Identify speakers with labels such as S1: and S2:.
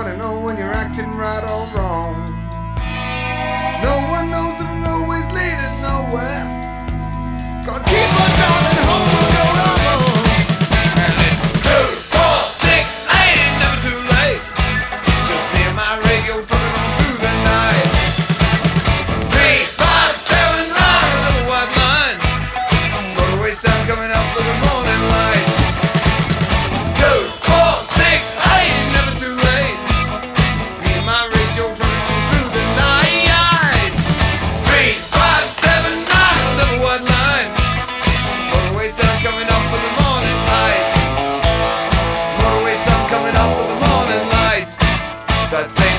S1: hard to know when you're acting right or wrong. No one knows if the roadway's leading nowhere. Gonna keep on driving home and go home. And it's 2, 4, 6, 8, ain't never too late. Just me and my radio trucking on through the night. 3, 5, 7, 9, another white line. Motorway sound coming up with the morning light. 2, 4, 6, 8, ain't never too late. Me and my radio trucking on through the night. 3, 5, 7, 9, another white line. Motorway sound coming up with the morning light. Motorway sound coming up with the morning light. That's it.